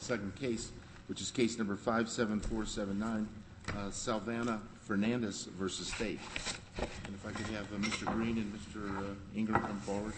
second case, which is case number 57479, Salvana Fernandez versus State. And if I could have Mr. Green and Mr. Ingram come forward.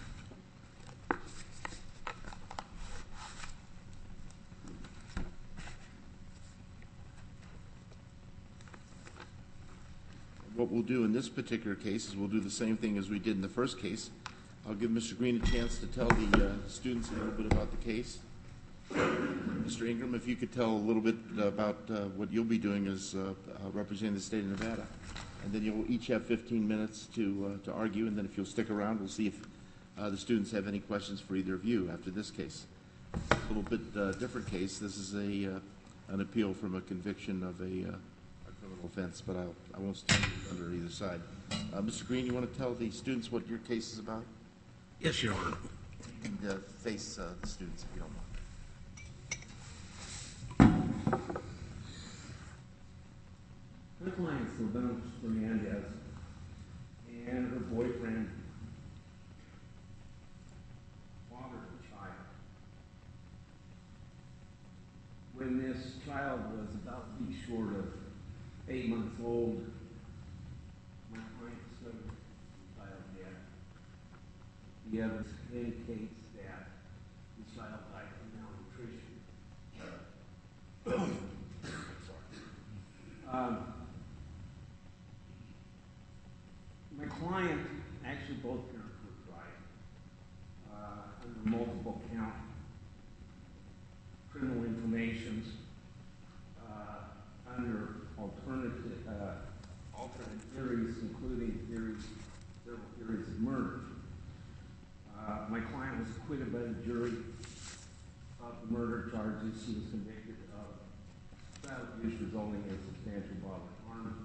What we'll do in this particular case is we'll do the same thing as we did in the first case. I'll give Mr. Green a chance to tell the students a little bit about the case. Mr. Ingram, if you could tell a little bit about what you'll be doing as representing the state of Nevada. And then you'll each have 15 minutes to argue, and then if you'll stick around, we'll see if the students have any questions for either of you after this case. A little bit different case. This is an appeal from a conviction of a criminal offense, but I won't stand under either side. Mr. Green, you want to tell the students what your case is about? Yes, Your Honor. And face the students if you don't mind. My client, Salvana Fernandez, and her boyfriend fathered a child. When this child was about to be short of 8 months old, my client discovered the child dead. The evidence indicates that the child died from malnutrition. My client, actually both parents were tried under multiple count criminal informations under alternate theories, including several theories of murder. My client was acquitted by the jury of the murder charges. She was convicted of child abuse resulting in substantial bodily harm.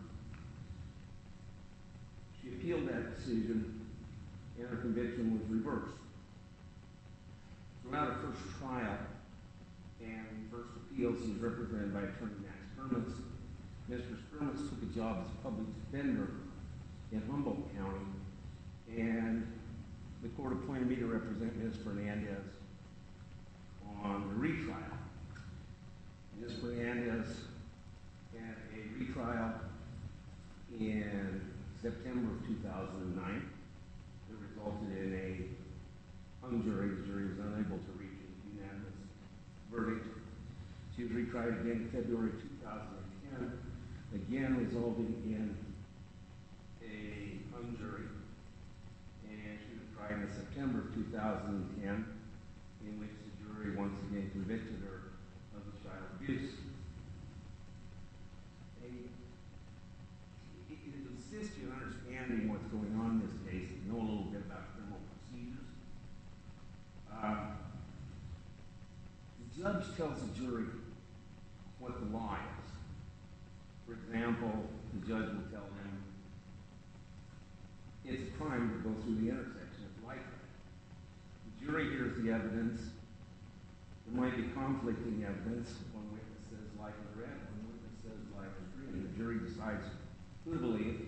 She appealed that decision, and her conviction was reversed. Throughout her first trial and first appeal, she was represented by Attorney Max Spermans. Mr. Spermans took a job as a public defender in Humboldt County, and the court appointed me to represent Ms. Fernandez on the retrial. Ms. Fernandez had a retrial in September of 2009. It resulted in a hung jury. The jury was unable to reach a unanimous verdict. She was retried again in February 2010, again resulting in a hung jury. And she was tried in September of 2010, in which the jury once again convicted her of the child abuse. To assist you in understanding what's going on in this case, you know a little bit about criminal procedures. The judge tells the jury what the law is. For example, the judge will tell them it's a crime to go through the intersection of light. The jury hears the evidence. There might be conflicting evidence. One witness says light is red, one witness says light is green. The jury decides who to believe,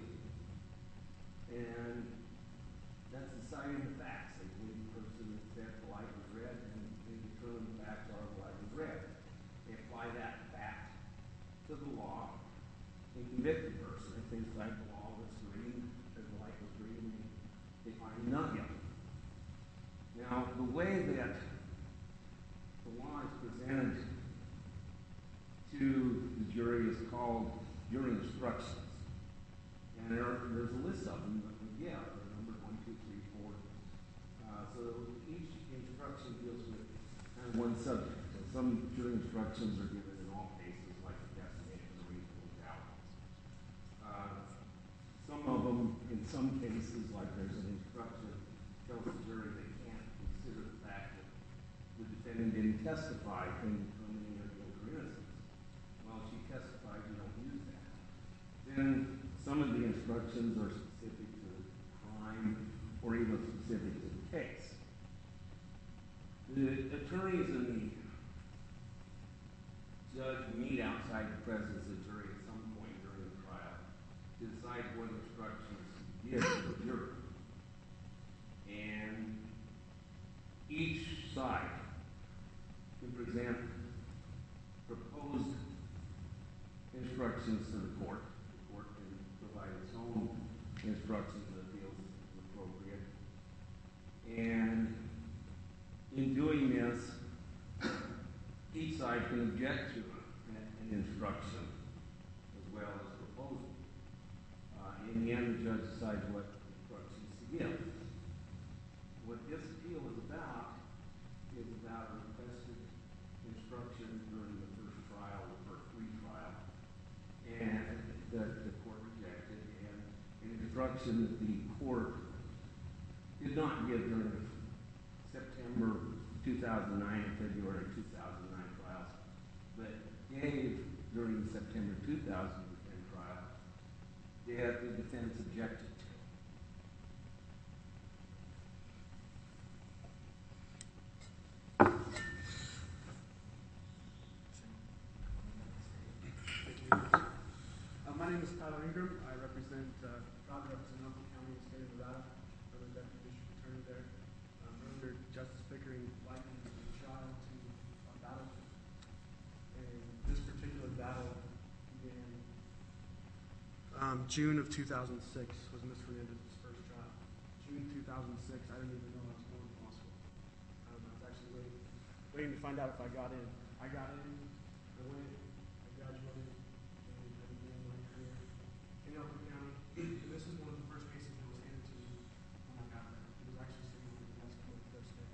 and that's deciding the facts. They believe the person that said the light was red, and they determine the facts are the light was red. They apply that fact to the law and convict the person. If they decide the law was green, or the light was green, they find none guilty. Now, the way that the law is presented to the jury is called jury instructions. And there's a list of them, but yeah, they're numbered 1, 2, 3, 4. So each instruction deals with kind of one subject. So some jury instructions are given in all cases, like the destination of reasonable doubt. Some of them, in some cases, like there's an instruction that tells the jury they can't consider the fact that the defendant didn't testify in determining her guilt or innocence. Well, if she testified, you don't use that. Then some of the instructions are specific to the crime or even specific to the case. The attorneys and the judge meet outside the presence of the jury at some point during the trial to decide what instructions to give to the jury. And each side can present instructions to the court. The court can provide its own instructions that feels appropriate. And in doing this, each side can object to an instruction as well as proposal. In the end, the judge decides what instructions to give. What this appeal is about requested instruction during the first trial, the first retrial, and the court rejected, and an instruction that the court did not give during the September 2009 and February 2009 trials, but gave during the September 2010 trial that the defense objected to. My name is Tyler Ingram. I represent Humboldt County in the state of Nevada. I'm the deputy district attorney there. Earlier, Justice Pickering likened the trial to a battlefield. And this particular battle began June of 2006 was Ms. Fernandez's first trial. June 2006, I didn't even know I was going to law school. I was actually waiting to find out if I got in. I got in, I went, I graduated, and I began my career in Humboldt County. And this is one of the first cases that was handed to me when I got there. It was actually sitting on the desk on the first day.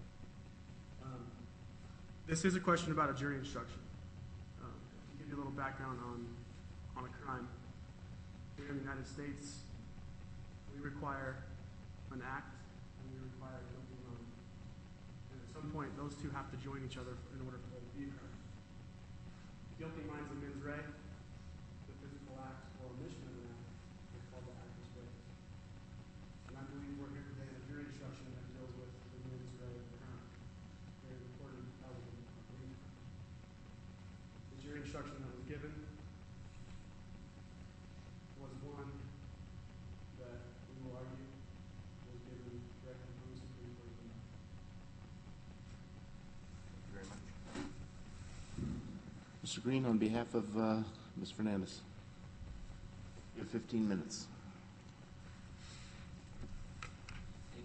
This is a question about a jury instruction. To give you a little background on a crime. Here in the United States, we require an act and we require a guilty mind. And at some point, those two have to join each other in order for it to be a crime. Guilty mind's a mens rea. The physical act or omission of an act is called the actus reus. And I believe we're here today in a jury instruction that deals with the mens rea of the crime. Very important element of the crime. The jury instruction that was given was one that we will argue was given directly from the Supreme Court of the United States. Thank you very much. Mr. Green, on behalf of Ms. Fernandez, you have 15 minutes. Thank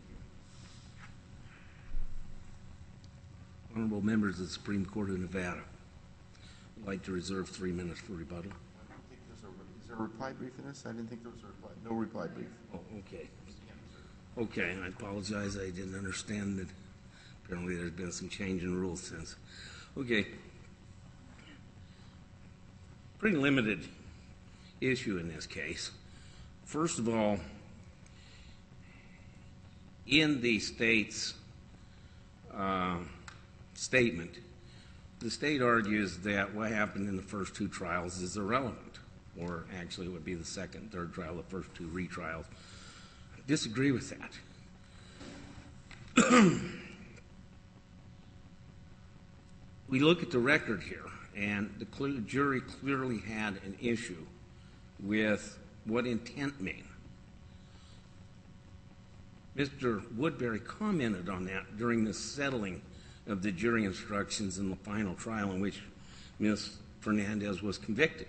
you. Honorable members of the Supreme Court of Nevada, I'd like to reserve 3 minutes for rebuttal. Is there a reply brief in this? I didn't think there was a reply. No reply brief. Oh, okay. Okay, I apologize. I didn't understand that. Apparently there's been some change in rules since. Okay. Pretty limited issue in this case. First of all, in the state's statement, the state argues that what happened in the first two trials is irrelevant, or actually it would be the second and third trial, the first two retrials. I disagree with that. We look at the record here, and the jury clearly had an issue with what intent means. Mr. Woodbury commented on that during the settling of the jury instructions in the final trial in which Ms. Fernandez was convicted.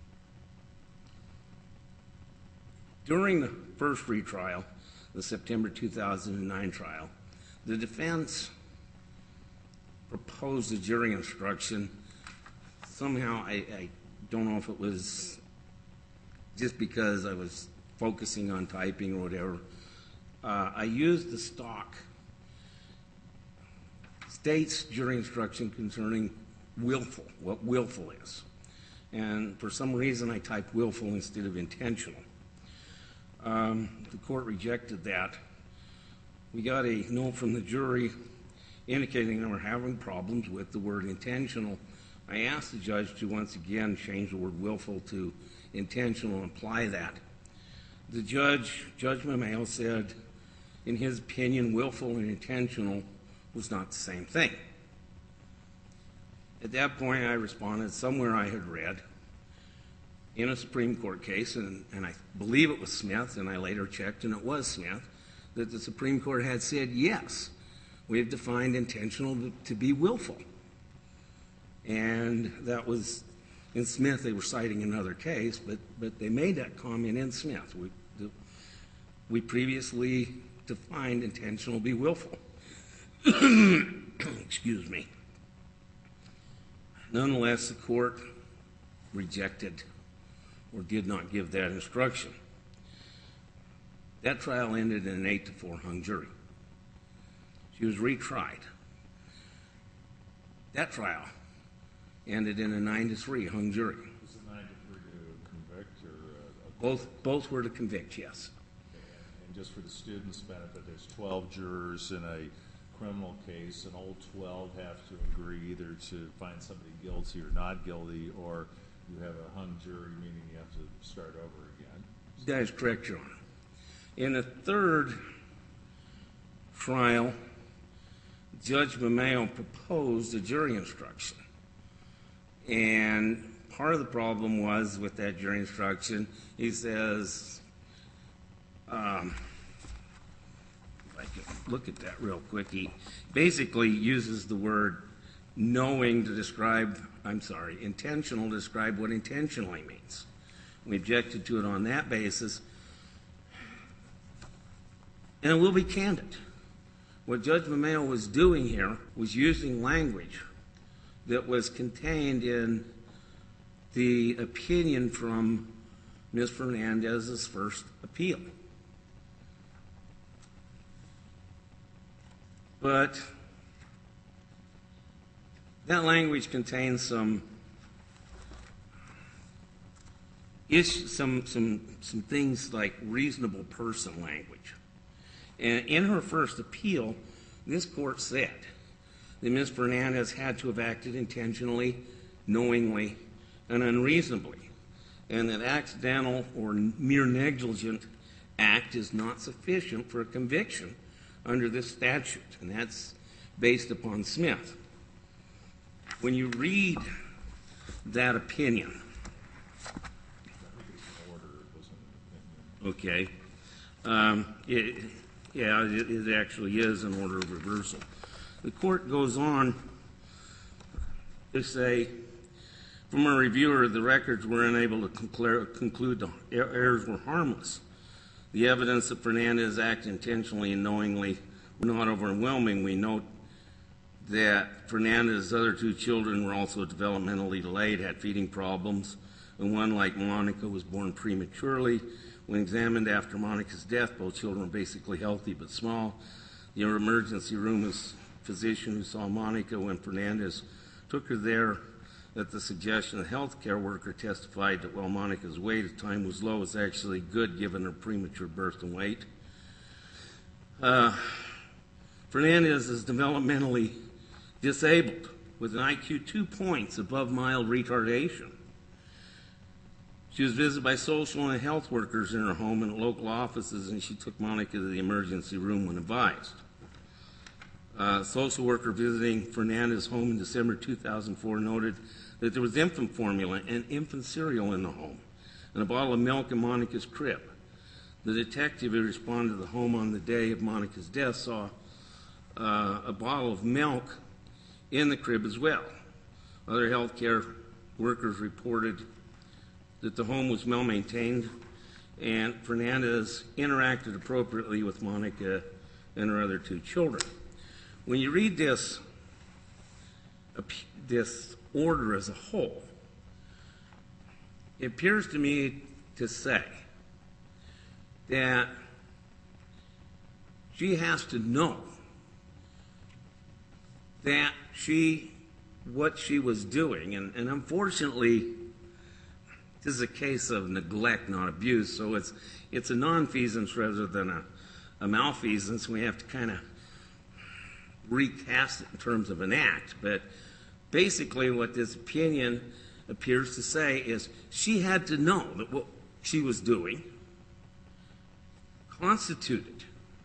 During the first retrial, the September 2009 trial, the defense proposed a jury instruction. Somehow, I don't know if it was just because I was focusing on typing or whatever. I used the stock state's jury instruction concerning willful, what willful is. And for some reason, I typed willful instead of intentional. The court rejected that. We got a note from the jury indicating they were having problems with the word intentional. I asked the judge to once again change the word willful to intentional and apply that. The judge, Judge Mameo, said, in his opinion, willful and intentional was not the same thing. At that point, I responded, somewhere I had read in a Supreme Court case, and I believe it was Smith, and I later checked, and it was Smith, that the Supreme Court had said, yes, we have defined intentional to be willful. And that was In Smith, they were citing another case, but they made that comment in Smith. We previously defined intentional to be willful. Excuse me. Nonetheless, the court rejected or did not give that instruction. That trial ended in an 8-4 hung jury. She was retried. That trial ended in a 9-3 hung jury. Was it 9-3 to convict or? Both were to convict, yes. And just for the students' benefit, there's 12 jurors in a criminal case, and all 12 have to agree either to find somebody guilty or not guilty, or you have a hung jury, meaning you have to start over again. That is correct, Your Honor. In the third trial, Judge Mameo proposed a jury instruction. And part of the problem was with that jury instruction, he says, if I can look at that real quick, he basically uses the word knowing to describe, intentional to describe what intentionally means. We objected to it on that basis. And we'll be candid. What Judge Mameo was doing here was using language that was contained in the opinion from Ms. Fernandez's first appeal. But that language contains some things like reasonable person language. And in her first appeal, this court said that Ms. Fernandez had to have acted intentionally, knowingly, and unreasonably, and that accidental or mere negligent act is not sufficient for a conviction under this statute, and that's based upon Smith. When you read that opinion, okay, it actually is an order of reversal. The court goes on to say, from a reviewer, the records were unable to conclude the errors were harmless. The evidence that Fernandez acted intentionally and knowingly were not overwhelming. We note that Fernandez's other two children were also developmentally delayed, had feeding problems, and one, like Monica, was born prematurely. When examined after Monica's death, both children were basically healthy but small. The emergency room physician who saw Monica when Fernandez took her there, at the suggestion of the health care worker, testified that while Monica's weight at the time was low, it was actually good given her premature birth and weight. Fernandez is developmentally disabled with an IQ 2 points above mild retardation. She was visited by social and health workers in her home and local offices, and she took Monica to the emergency room when advised. A social worker visiting Fernandez's home in December 2004 noted that there was infant formula and infant cereal in the home and a bottle of milk in Monica's crib. The detective who responded to the home on the day of Monica's death saw a bottle of milk in the crib as well. Other health care workers reported that the home was well maintained and Fernandez interacted appropriately with Monica and her other two children. When you read this order as a whole, it appears to me to say that she has to know that what she was doing, and unfortunately, this is a case of neglect, not abuse, so it's a nonfeasance rather than a malfeasance. We have to kind of recast it in terms of an act, but basically what this opinion appears to say is she had to know that what she was doing constituted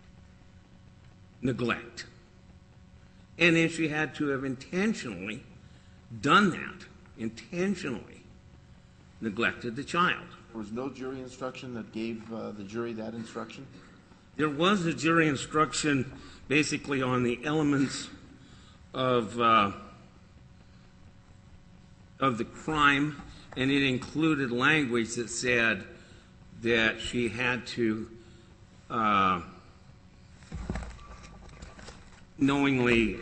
neglect, and then she had to have intentionally done that, intentionally neglected the child. There was no jury instruction that gave the jury that instruction? There was a jury instruction basically on the elements of of the crime, and it included language that said that she had to knowingly,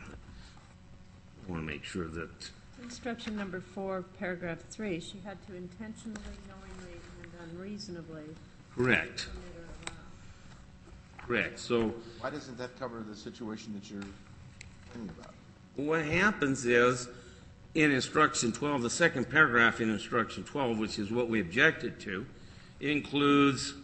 I want to make sure that, Instruction number 4, paragraph 3, she had to intentionally, knowingly, and unreasonably correct, commit or allow. correct. So Why doesn't that cover the situation that you're thinking about? what happens is, in instruction 12, the second paragraph in instruction 12, which is what we objected to, it includes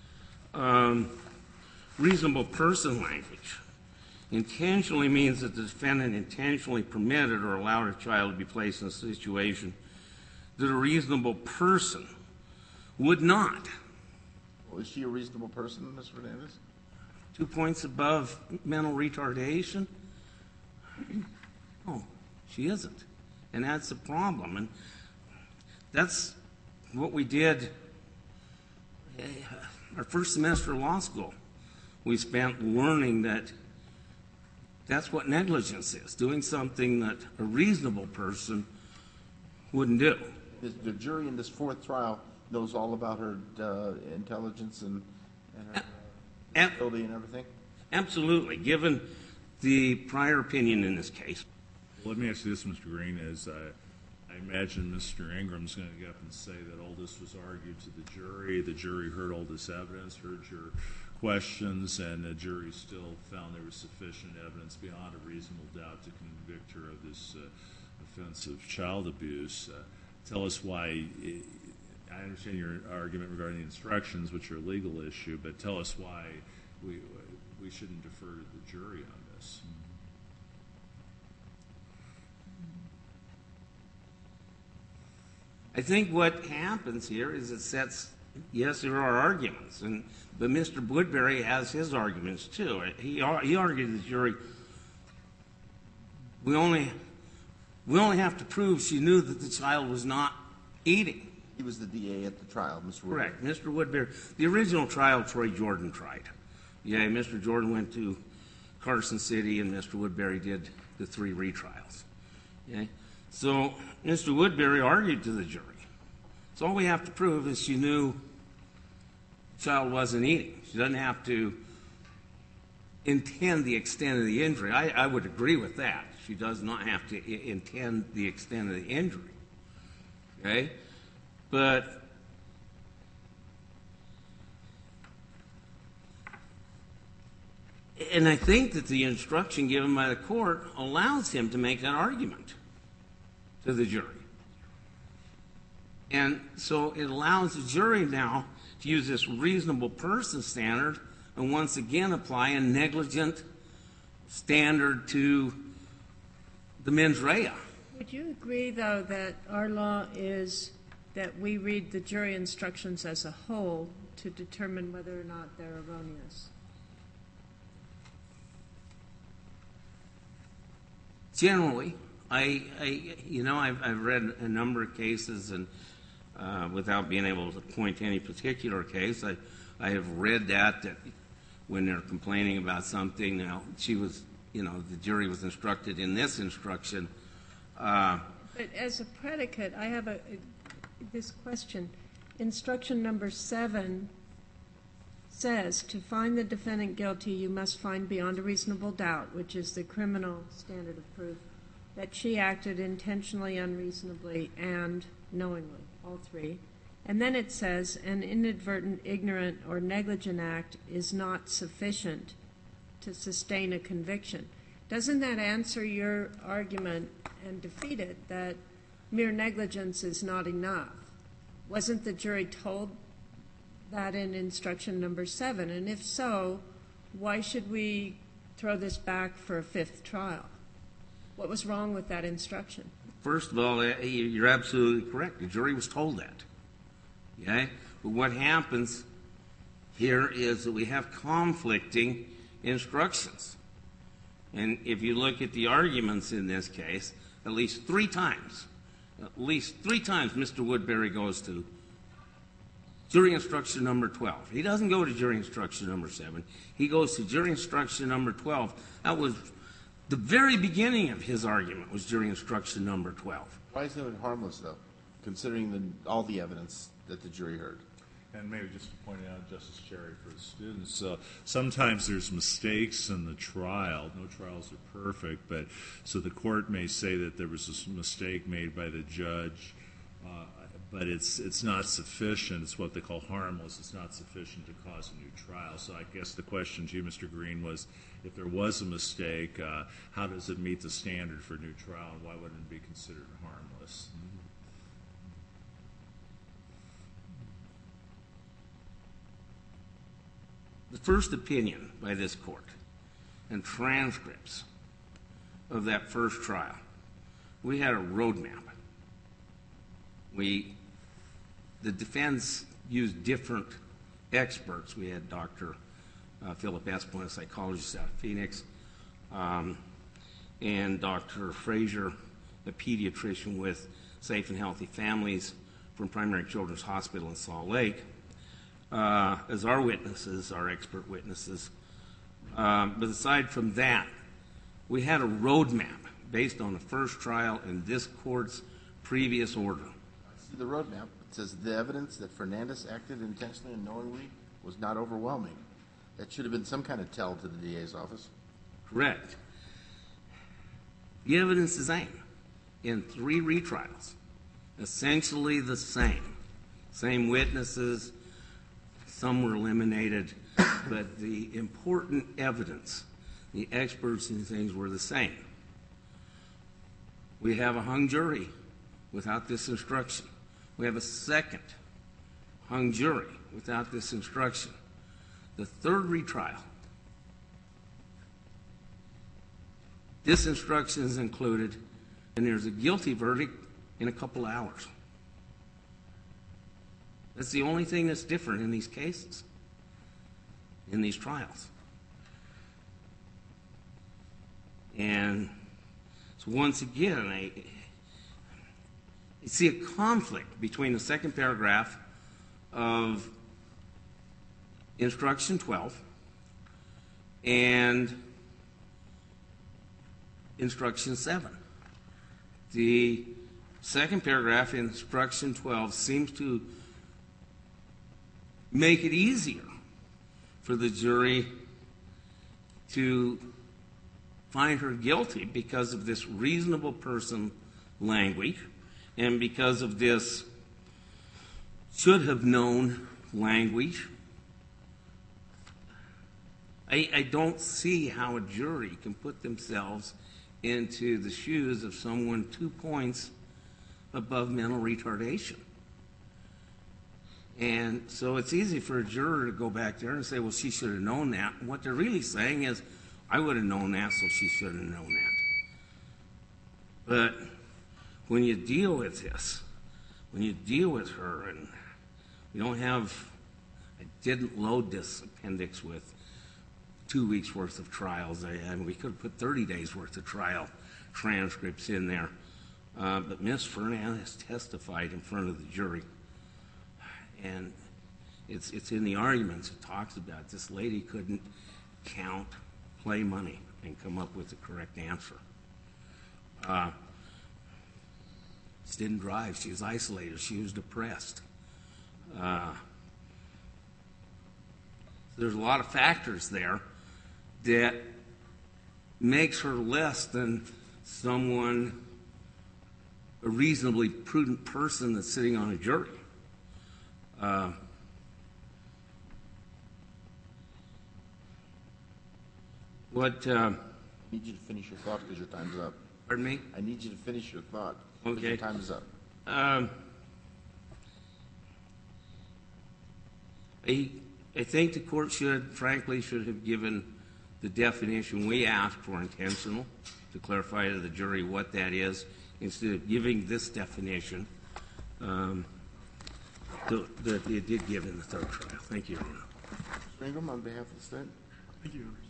reasonable person language. Intentionally means that the defendant intentionally permitted or allowed a child to be placed in a situation that a reasonable person would not. Well, is she a reasonable person, Ms. Fernandez? 2 points above mental retardation? No, she isn't. And that's the problem. And that's what we did our first semester of law school. We spent learning that that's what negligence is, doing something that a reasonable person wouldn't do. The jury in this fourth trial knows all about her intelligence and her ability and everything? Absolutely, given the prior opinion in this case. Let me ask you this, Mr. Green, as I imagine Mr. Ingram's going to get up and say that all this was argued to the jury heard all this evidence, heard your questions, and the jury still found there was sufficient evidence beyond a reasonable doubt to convict her of this offense of child abuse. Tell us why, I understand your argument regarding the instructions, which are a legal issue, but tell us why we shouldn't defer to the jury on this. I think what happens here is it sets, yes, there are arguments, but Mr. Woodbury has his arguments too. He argued to the jury, we only have to prove she knew that the child was not eating. He was the DA at the trial, Mr. Woodbury. Correct. Mr. Woodbury, the original trial Troy Jordan tried. Yeah, Mr. Jordan went to Carson City and Mr. Woodbury did the 3 retrials. Okay? So Mr. Woodbury argued to the jury. So all we have to prove is she knew the child wasn't eating. She doesn't have to intend the extent of the injury. I would agree with that. She does not have to intend the extent of the injury. Okay? But and I think that the instruction given by the court allows him to make that argument to the jury. And so it allows the jury now to use this reasonable person standard and once again apply a negligent standard to the mens rea. Would you agree, though, that our law is that we read the jury instructions as a whole to determine whether or not they're erroneous? Generally, I've read a number of cases, and without being able to point to any particular case, I have read that when they're complaining about something, the jury was instructed in this instruction. But as a predicate, I have this question. Instruction number 7 says, to find the defendant guilty, you must find beyond a reasonable doubt, which is the criminal standard of proof, that she acted intentionally, unreasonably, and knowingly, all 3. And then it says, an inadvertent, ignorant, or negligent act is not sufficient to sustain a conviction. Doesn't that answer your argument and defeat it that mere negligence is not enough? Wasn't the jury told that in instruction number 7? And if so, why should we throw this back for a 5th trial? What was wrong with that instruction? First of all, you're absolutely correct. The jury was told that. Okay? But what happens here is that we have conflicting instructions. And if you look at the arguments in this case, at least three times, Mr. Woodbury goes to jury instruction number 12. He doesn't go to jury instruction number 7. He goes to jury instruction number 12. That was the very beginning of his argument, was jury instruction number 12. Why is it harmless, though, considering all the evidence that the jury heard? And maybe just to point out, Justice Cherry, for the students, sometimes there's mistakes in the trial. No trials are perfect, but so the court may say that there was a mistake made by the judge, but it's not sufficient. It's what they call harmless. It's not sufficient to cause a new trial. So I guess the question to you, Mr. Green, was if there was a mistake, how does it meet the standard for a new trial, and why wouldn't it be considered harmless? The first opinion by this court and transcripts of that first trial, we had a roadmap. The defense used different experts. We had Dr. Philip Esplin, a psychologist out of Phoenix, and Dr. Frazier, a pediatrician with Safe and Healthy Families from Primary Children's Hospital in Salt Lake, as our witnesses, our expert witnesses. But aside from that, we had a roadmap based on the first trial and this court's previous order. I see the roadmap. It says the evidence that Fernandez acted intentionally and knowingly was not overwhelming. That should have been some kind of tell to the DA's office. Correct. The evidence is the same in 3 retrials. Essentially the same. Same witnesses. Some were eliminated, but the important evidence, the experts and things were the same. We have a hung jury without this instruction. We have a second hung jury without this instruction. The third retrial, this instruction is included, and there's a guilty verdict in a couple hours. That's the only thing that's different in these cases, in these trials. And so once again, I see a conflict between the second paragraph of Instruction 12 and Instruction 7. The second paragraph in Instruction 12 seems to make it easier for the jury to find her guilty because of this reasonable person language and because of this should have known language. I don't see how a jury can put themselves into the shoes of someone 2 points above mental retardation. And so it's easy for a juror to go back there and say, well, she should have known that. And what they're really saying is, I would have known that, so she should have known that. But when you deal with this, when you deal with her, and we don't have, I didn't load this appendix with 2 weeks worth of trials. We could have put 30 days worth of trial transcripts in there. But Ms. Fernandez testified in front of the jury. And it's in the arguments it talks about this lady couldn't count, play money, and come up with the correct answer. She didn't drive. She was isolated. She was depressed. There's a lot of factors there that makes her less than someone, a reasonably prudent person that's sitting on a jury. I need you to finish your thought because your time's up. Pardon me? I need you to finish your thought because Okay. your time is up. I think the court frankly should have given the definition we asked for, intentional, to clarify to the jury what that is, instead of giving this definition that they did give in the third trial. Thank you, Your Honor. Mr. Ingram, on behalf of the State. Thank you, Your Honors.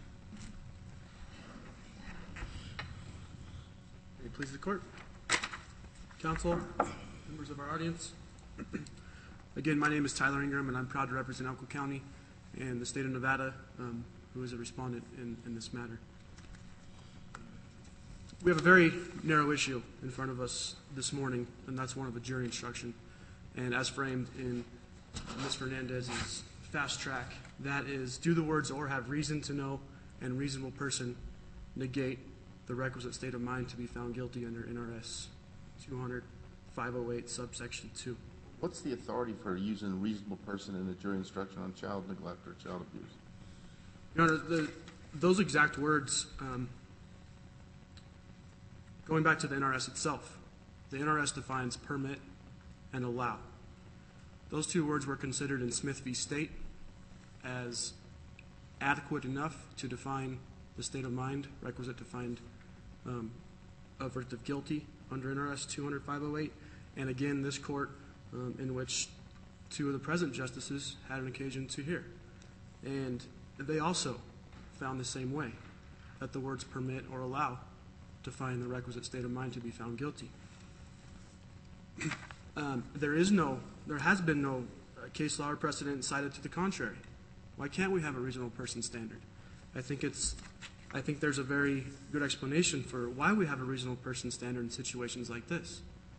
May it please the court. Counsel, members of our audience. Again, my name is Tyler Ingram, and I'm proud to represent Elko County and the state of Nevada, who is a respondent in this matter. We have a very narrow issue in front of us this morning, and that's one of a jury instruction. And as framed in Ms. Fernandez's fast track, that is, do the words "or have reason to know" and "reasonable person" negate the requisite state of mind to be found guilty under NRS 200-508 subsection 2. What's the authority for using a reasonable person in a jury instruction on child neglect or child abuse? Your Honor, those exact words, going back to the NRS itself, the NRS defines permit and allow. Those two words were considered in Smith v. State as adequate enough to define the state of mind requisite to find a verdict of guilty under NRS 200-508. And again, this court, in which two of the present justices had an occasion to hear. And they also found the same way, that the words permit or allow define the requisite state of mind to be found guilty. There has been no case law or precedent cited to the contrary. Why can't we have a reasonable person standard? I think there's a very good explanation for why we have a reasonable person standard in situations like this.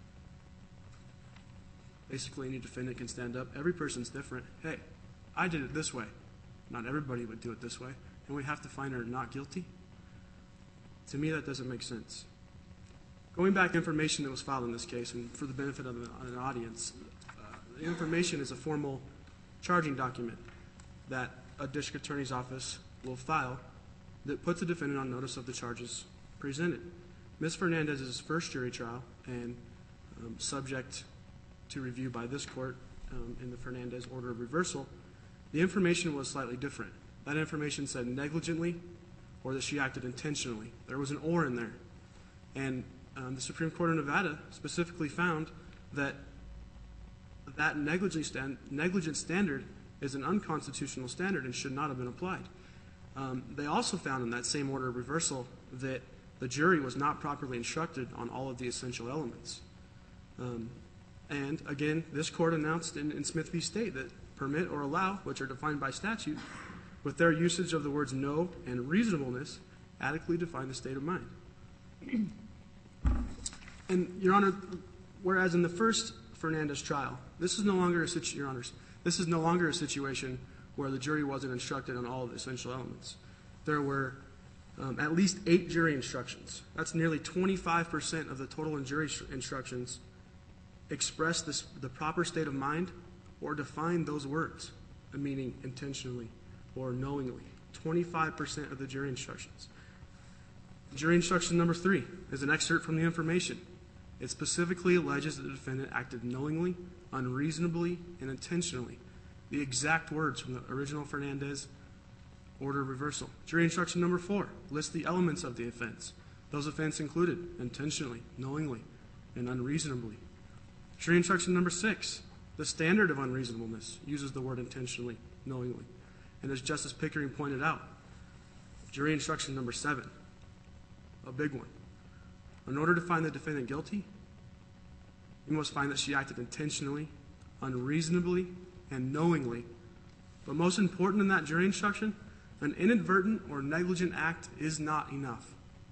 Basically, any defendant can stand up. Every person's different. Hey, I did it this way. Not everybody would do it this way. And we have to find her not guilty? To me, that doesn't make sense. Going back to information that was filed in this case, and for the benefit of an audience, the information is a formal charging document that a district attorney's office will file that puts the defendant on notice of the charges presented. Ms. Fernandez's first jury trial, and subject to review by this court in the Fernandez order of reversal, the information was slightly different. That information said negligently or that she acted intentionally. There was an "or" in there. And the Supreme Court of Nevada specifically found that that negligent standard is an unconstitutional standard and should not have been applied. They also found in that same order of reversal that the jury was not properly instructed on all of the essential elements. And again, this court announced in Smith v. State that permit or allow, which are defined by statute, with their usage of the words "know" and "reasonableness," adequately define the state of mind. And, Your Honor, whereas in the first Fernandez trial, this is no longer a situation where the jury wasn't instructed on all of the essential elements. There were at least 8 jury instructions. That's nearly 25% of the total jury instructions express the proper state of mind or define those words, meaning intentionally or knowingly. 25% of the jury instructions. Jury instruction number 3 is an excerpt from the information. It specifically alleges that the defendant acted knowingly, unreasonably, and intentionally. The exact words from the original Fernandez order of reversal. Jury instruction number 4 lists the elements of the offense. Those offenses included intentionally, knowingly, and unreasonably. Jury instruction number 6, the standard of unreasonableness, uses the word intentionally, knowingly. And as Justice Pickering pointed out, jury instruction number 7, a big one. In order to find the defendant guilty, you must find that she acted intentionally, unreasonably, and knowingly. But most important in that jury instruction, an inadvertent or negligent act is not enough.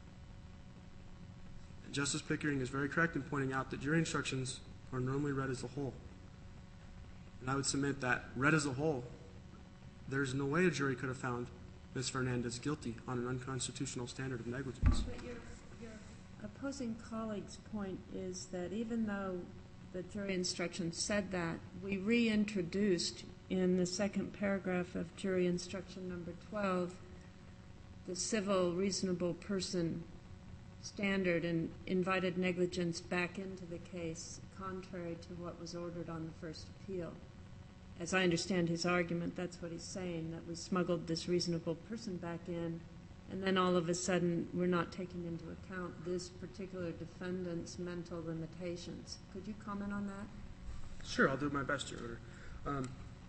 And Justice Pickering is very correct in pointing out that jury instructions are normally read as a whole. And I would submit that, read as a whole, there's no way a jury could have found Ms. Fernandez guilty on an unconstitutional standard of negligence. But your opposing colleague's point is that even though the jury instruction said that, we reintroduced in the second paragraph of jury instruction number 12 the civil reasonable person standard and invited negligence back into the case, contrary to what was ordered on the first appeal. As I understand his argument, that's what he's saying, that we smuggled this reasonable person back in, and then all of a sudden we're not taking into account this particular defendant's mental limitations. Could you comment on that? Sure, I'll do my best, Your Honor.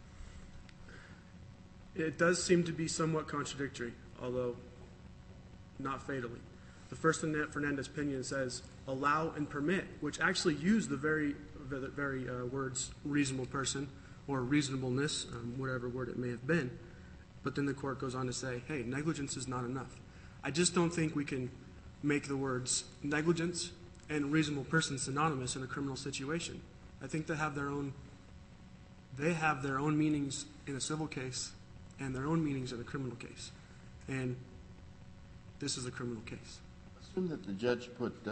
It does seem to be somewhat contradictory, although not fatally. The first Fernandez opinion says allow and permit, which actually use the very words reasonable person or reasonableness, whatever word it may have been. But then the court goes on to say, hey, negligence is not enough. I just don't think we can make the words negligence and reasonable person synonymous in a criminal situation. I think they have their own meanings in a civil case and their own meanings in a criminal case. And this is a criminal case. Assume that the judge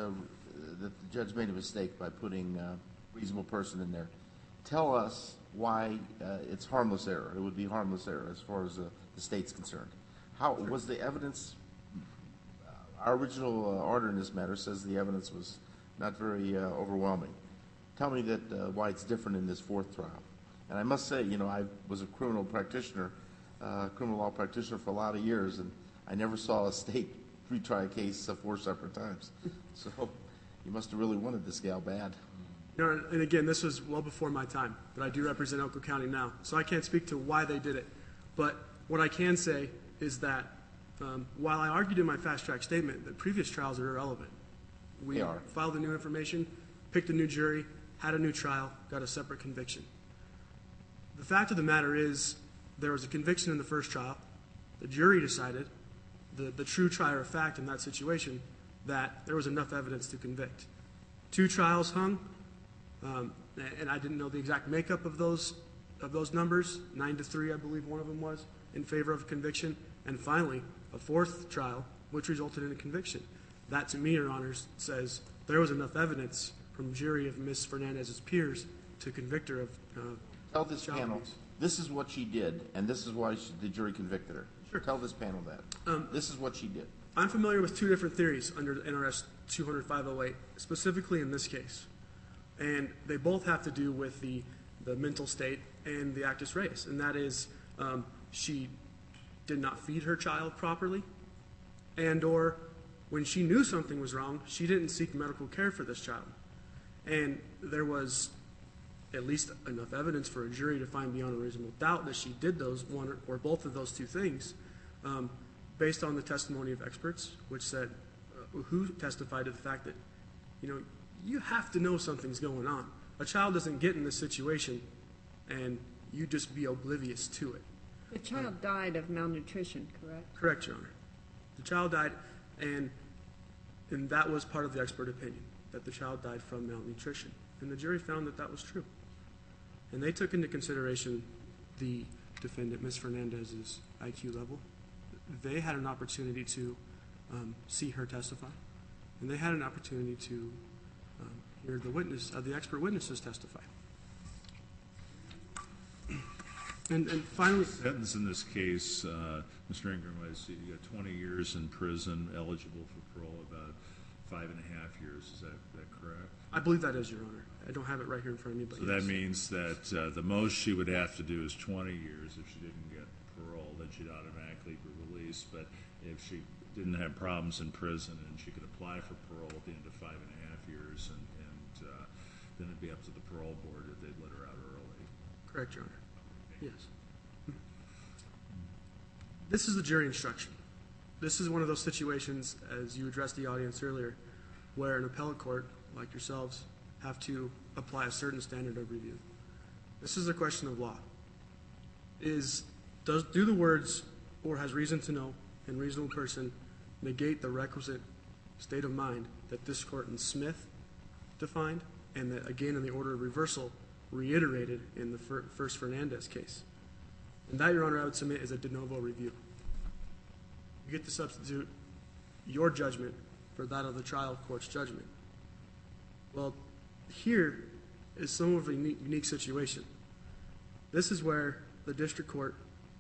made a mistake by putting reasonable person in there. Tell us why it's harmless error. It would be harmless error as far as the state's concerned. How was the evidence? Our original order in this matter says the evidence was not very overwhelming. Tell me that why it's different in this fourth trial. And I must say, I was a criminal law practitioner for a lot of years, and I never saw a state retry a case 4 separate times. So you must have really wanted this gal bad. And again, this was well before my time, but I do represent Elko County now, so I can't speak to why they did it. But what I can say is that while I argued in my fast-track statement that previous trials are irrelevant, we filed a new information, picked a new jury, had a new trial, got a separate conviction. The fact of the matter is there was a conviction in the first trial. The jury decided, the true trier of fact in that situation, that there was enough evidence to convict. 2 trials hung, and I didn't know the exact makeup of those numbers. 9-3, I believe one of them was, in favor of conviction. And finally, a 4th trial, which resulted in a conviction. That, to me, Your Honors, says there was enough evidence from a jury of Ms. Fernandez's peers to convict her of Tell this child panel, abuse. this is what she did, and this is why the jury convicted her. Sure. Tell this panel that. This is what she did. I'm familiar with 2 different theories under NRS 200-508, specifically in this case. And they both have to do with the mental state and the actus reus. And that is she did not feed her child properly, and or when she knew something was wrong, she didn't seek medical care for this child. And there was at least enough evidence for a jury to find beyond a reasonable doubt that she did those, one or both of those 2 things, based on the testimony of experts, which said, who testified to the fact that, you have to know something's going on. A child doesn't get in this situation and you just be oblivious to it. The child died of malnutrition, correct? Correct, Your Honor. The child died, and that was part of the expert opinion, that the child died from malnutrition. And the jury found that that was true. And they took into consideration the defendant, Ms. Fernandez's IQ level. They had an opportunity to see her testify, and they had an opportunity to hear the expert witnesses testify. And finally, Sentence in this case, Mr. Ingram, I see you got 20 years in prison, eligible for parole, about 5.5 years. Is that correct? I believe that is, Your Honor. I don't have it right here in front of me, but So yes. that means that the most she would have to do is 20 years if she didn't get parole, then she'd automatically be released. But if she didn't have problems in prison and she could apply for parole at the end of 5.5 years, and then it'd be up to the parole board if they'd let her out early. Correct, Your Honor. Yes. This is the jury instruction. This is one of those situations, as you addressed the audience earlier, where an appellate court, like yourselves, have to apply a certain standard of review. This is a question of law. Do the words, or has reason to know, and reasonable person, negate the requisite state of mind that this court in Smith defined, and that, again, in the order of reversal, reiterated in the first Fernandez case? And that, Your Honor, I would submit is a de novo review. You get to substitute your judgment for that of the trial court's judgment. Well, here is some of a unique situation. This is where the district court,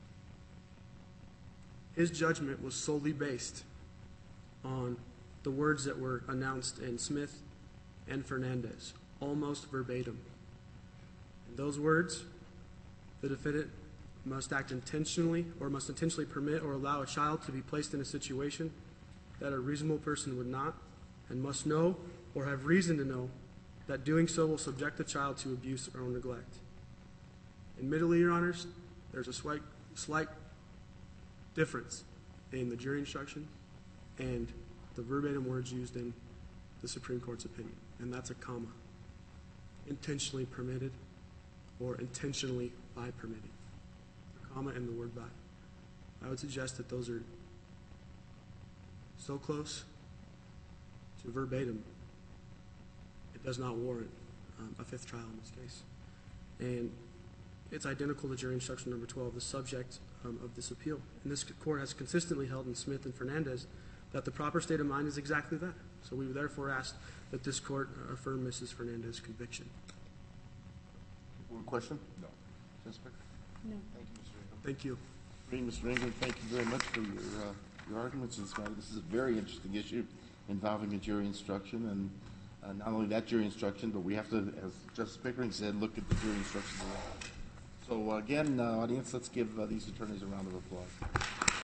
his judgment was solely based on the words that were announced in Smith and Fernandez, almost verbatim. In those words, the defendant must act intentionally, or must intentionally permit or allow a child to be placed in a situation that a reasonable person would not, and must know or have reason to know that doing so will subject the child to abuse or neglect. Admittedly, Your Honors, there's a slight difference in the jury instruction and the verbatim words used in the Supreme Court's opinion, and that's a comma. Intentionally permitted or intentionally by permitting. The comma and the word by. I would suggest that those are so close to verbatim, it does not warrant a fifth trial in this case. And it's identical to jury instruction number 12, the subject of this appeal. And this court has consistently held in Smith and Fernandez that the proper state of mind is exactly that. So we therefore ask that this court affirm Mrs. Fernandez's conviction. One question? No. Jessica? No. Thank you, Mr. Ingram. Thank you. Mr. Ingram, thank you very much for your arguments in this matter. This is a very interesting issue involving a jury instruction, and not only that jury instruction, but we have to, as Justice Pickering said, look at the jury instructions. So again, audience, let's give these attorneys a round of applause.